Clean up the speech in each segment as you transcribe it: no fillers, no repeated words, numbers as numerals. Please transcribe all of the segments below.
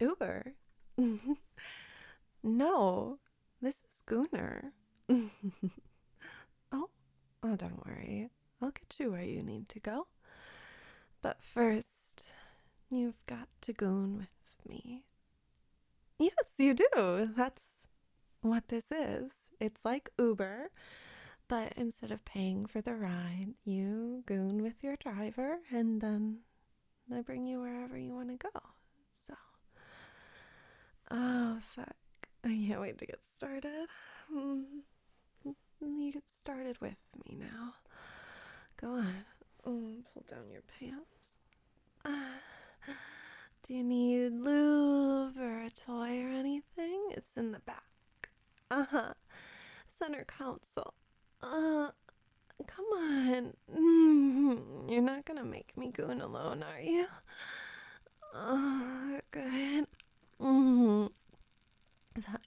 Uber? No, this is Gunnar. oh, oh, don't worry. I'll get you where you need to go. But first, you've got to goon with me. Yes, you do. That's what this is. It's like Uber, but instead of paying for the ride, you goon with your driver, and then I bring you wherever you want to go. So, oh, fuck. I can't wait to get started. You get started with me now. Go on. Pull down your pants. Do you need lube or a toy or anything? It's in the back. Center console. Come on. You're not gonna make me goon alone, are you? Good. That.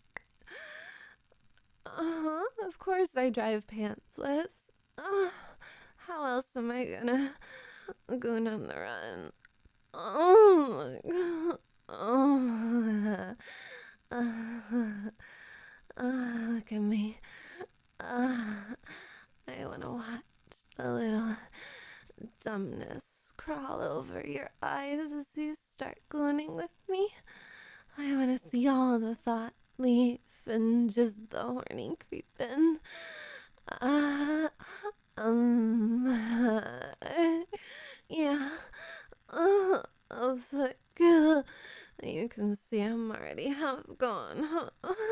Of course I drive pantsless. How else am I gonna goon on the run? Look at me. I wanna watch the little dumbness crawl over your eyes as you start gooning with me. I wanna see all the thought leave and just the horny creeping. Yeah. Oh, fuck. You can see I'm already half gone.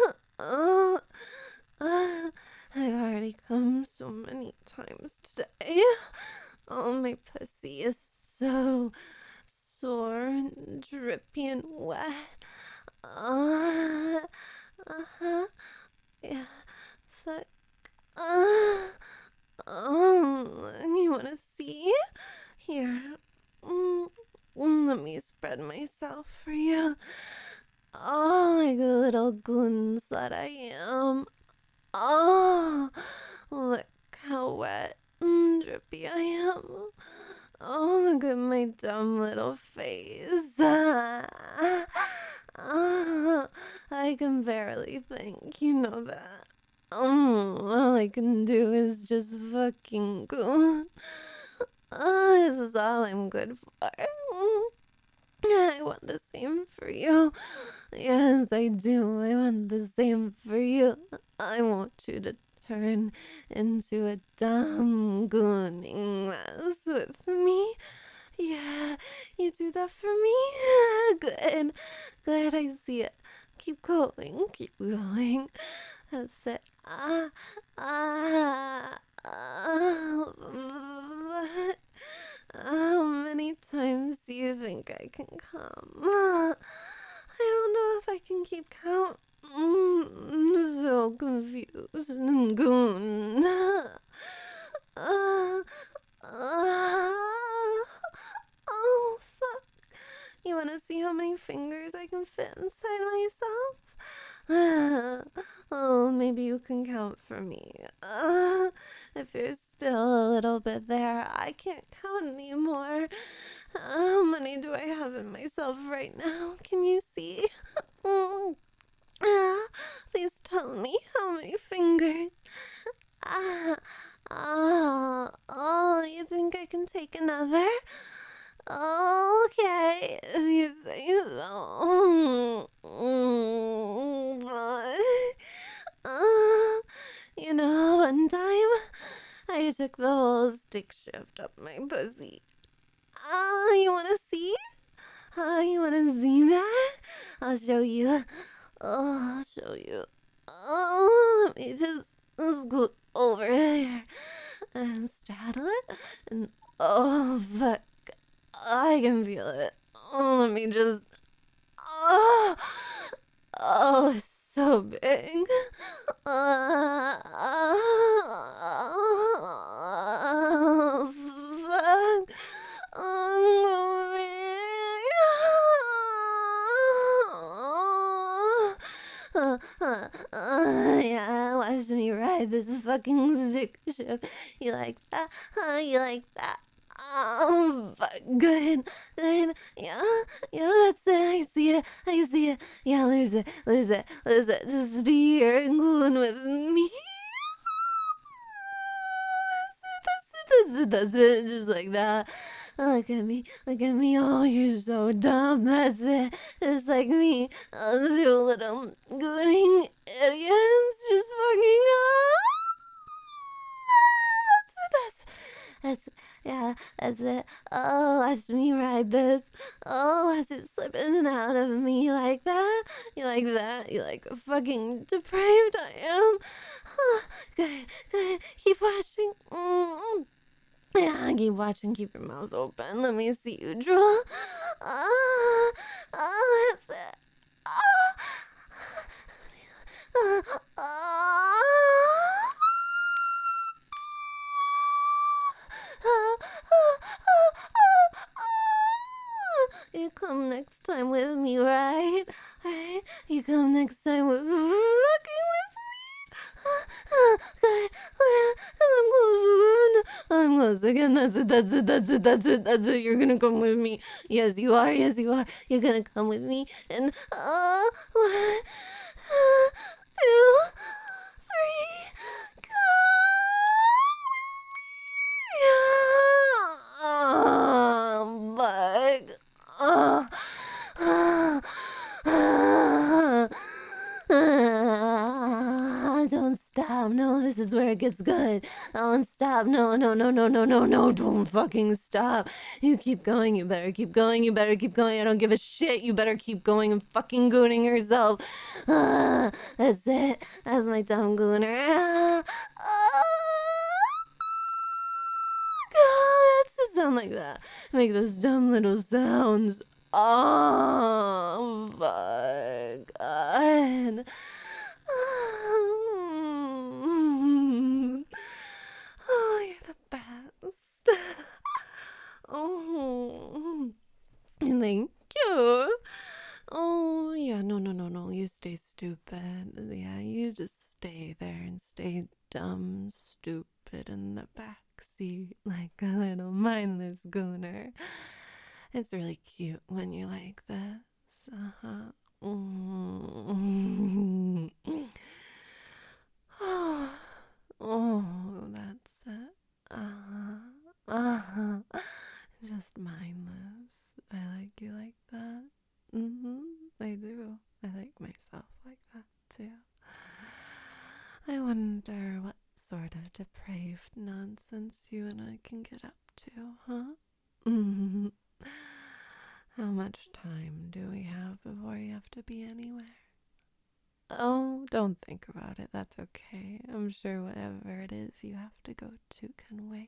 I've already come so many times today. Oh, my pussy is so sore and drippy and wet. Yeah, fuck. You wanna see? Here. Let me spread myself for you. Oh, like a little goon slut I am. Oh, look how wet and drippy I am. Oh, look at my dumb little face. I can barely think, you know that. All I can do is just fucking goon. This is all I'm good for. I want the same for you. Yes, I do. I want the same for you. I want you to turn into a dumb gooning mess with me. Yeah, you do that for me? Good. Good, I see it. Keep going. Keep going. That's it. How many times do you think I can come? I don't know if I can keep count. I'm so confused and goon. Oh, fuck. You want to see how many fingers I can fit inside myself? Oh, maybe you can count for me. If you're still a little bit there, I can't count anymore. How many do I have in myself right now? Can you see? Please tell me how many fingers. Oh, you think I can take another? Okay, if you say so. You know, one time I took the whole stick shift up my pussy. You wanna see? You wanna see that? I'll show you. I'll show you. Let me just scoot over there and straddle it. And fuck. I can feel it. Let me just. It's so big. Fuck. Yeah, watch me ride this fucking sick ship. You like that? You like that? Oh, fuck. Good, good. Yeah, yeah, that's it. I see it. I see it. Yeah, lose it, lose it, lose it. Just be here and gluing with me. That's it. Just like that. Look at me, look at me. Oh, you're so dumb. That's it. It's like me. Oh, two little gooning idiots just fucking up. That's yeah, that's it. Oh, watch me ride this. Oh, watch it slip in and out of me like that. You like that? You like fucking depraved I am. Good, good. Keep watching. Yeah, keep watching. Keep your mouth open. Let me see you drool. That's it. Ah, ah. You come next time with me, right? Right? You come next time with fucking with me. Good. I'm close again. I'm close again. That's it. That's it. That's it. That's it. That's it. You're gonna come with me. Yes, you are. Yes, you are. You're gonna come with me. And one, two, three. Oh, fuck. Oh. Don't stop. No, this is where it gets good. Don't stop. No, no, no, no, no, no, no. Don't fucking stop. You keep going. You better keep going. You better keep going. I don't give a shit. You better keep going and fucking gooning yourself. That's it. That's my dumb gooner. God, that's to sound like that. Make those dumb little sounds. Oh, fuck. God. Oh, you're the best. Oh, thank you. Oh, yeah, no, no, no, no. You stay stupid. Yeah, you just stay there and stay dumb, stupid in the back seat like a little mindless gooner. It's really cute when you're like this. Uh-huh. Mm. Oh, that's it. Uh-huh. Uh-huh. Just mindless. I like you like that. I do. I like myself like that too. I wonder what sort of depraved nonsense you and I can get up to, huh? How much time do we have before you have to be anywhere? Oh, don't think about it. That's okay. I'm sure whatever it is you have to go to can wait.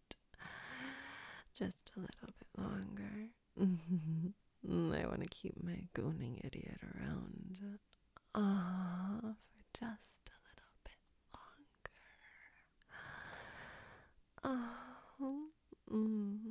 Just a little bit longer. I want to keep my gooning idiot around. For just a little bit longer.